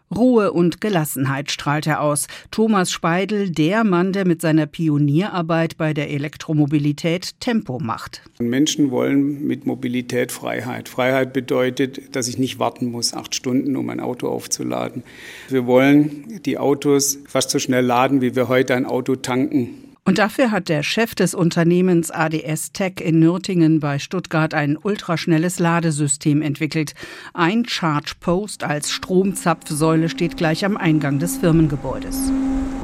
Ruhe und Gelassenheit strahlt er aus. Thomas Speidel, der Mann, der mit seiner Pionierarbeit bei der Elektromobilität Tempo macht. Menschen wollen mit Mobilität Freiheit. Freiheit bedeutet, dass ich nicht warten muss, 8 Stunden, um ein Auto aufzuladen. Wir wollen die Autos fast so schnell laden, wie wir heute ein Auto tanken. Und dafür hat der Chef des Unternehmens ADS Tech in Nürtingen bei Stuttgart ein ultraschnelles Ladesystem entwickelt. Ein Charge Post als Stromzapfsäule steht gleich am Eingang des Firmengebäudes.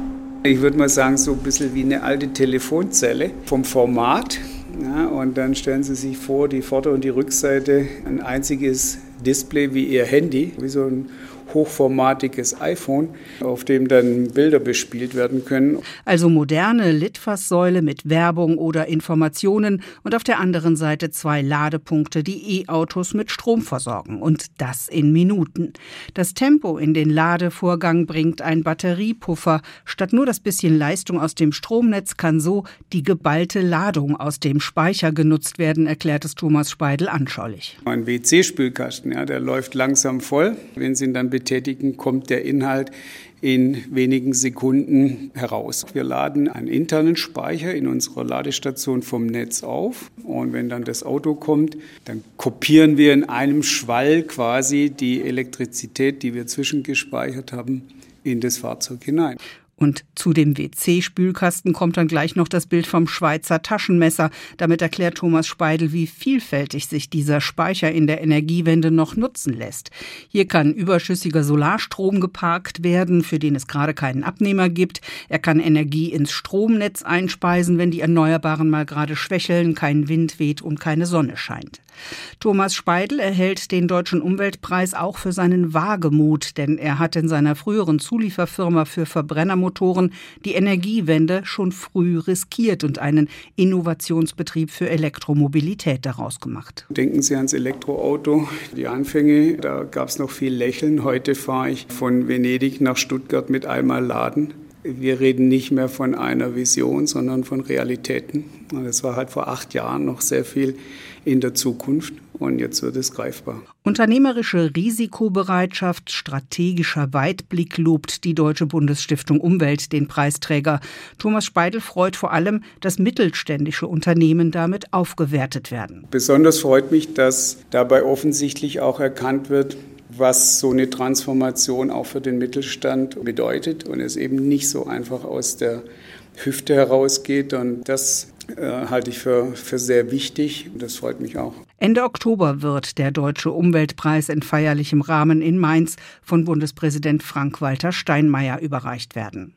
Ich würde mal sagen, so ein bisschen wie eine alte Telefonzelle vom Format. Ja, und dann stellen Sie sich vor, die Vorder- und die Rückseite, ein einziges Display wie Ihr Handy, wie so ein hochformatiges iPhone, auf dem dann Bilder bespielt werden können. Also moderne Litfaßsäule mit Werbung oder Informationen und auf der anderen Seite 2 Ladepunkte, die E-Autos mit Strom versorgen. Und das in Minuten. Das Tempo in den Ladevorgang bringt ein Batteriepuffer. Statt nur das bisschen Leistung aus dem Stromnetz kann so die geballte Ladung aus dem Speicher genutzt werden, erklärt es Thomas Speidel anschaulich. Ein WC-Spülkasten, ja, der läuft langsam voll. Wenn Sie ihn dann betätigen, kommt der Inhalt in wenigen Sekunden heraus. Wir laden einen internen Speicher in unserer Ladestation vom Netz auf und wenn dann das Auto kommt, dann kopieren wir in einem Schwall quasi die Elektrizität, die wir zwischengespeichert haben, in das Fahrzeug hinein. Und zu dem WC-Spülkasten kommt dann gleich noch das Bild vom Schweizer Taschenmesser. Damit erklärt Thomas Speidel, wie vielfältig sich dieser Speicher in der Energiewende noch nutzen lässt. Hier kann überschüssiger Solarstrom geparkt werden, für den es gerade keinen Abnehmer gibt. Er kann Energie ins Stromnetz einspeisen, wenn die Erneuerbaren mal gerade schwächeln, kein Wind weht und keine Sonne scheint. Thomas Speidel erhält den Deutschen Umweltpreis auch für seinen Wagemut, denn er hat in seiner früheren Zulieferfirma für Verbrennermotoren die Energiewende schon früh riskiert und einen Innovationsbetrieb für Elektromobilität daraus gemacht. Denken Sie ans Elektroauto. Die Anfänge, da gab es noch viel Lächeln. Heute fahre ich von Venedig nach Stuttgart mit einmal laden. Wir reden nicht mehr von einer Vision, sondern von Realitäten. Und das war halt vor 8 Jahren noch sehr viel in der Zukunft und jetzt wird es greifbar. Unternehmerische Risikobereitschaft, strategischer Weitblick lobt die Deutsche Bundesstiftung Umwelt den Preisträger. Thomas Speidel freut vor allem, dass mittelständische Unternehmen damit aufgewertet werden. Besonders freut mich, dass dabei offensichtlich auch erkannt wird, was so eine Transformation auch für den Mittelstand bedeutet und es eben nicht so einfach aus der Hüfte herausgeht. Und das halte ich für sehr wichtig. Das freut mich auch. Ende Oktober wird der Deutsche Umweltpreis in feierlichem Rahmen in Mainz von Bundespräsident Frank-Walter Steinmeier überreicht werden.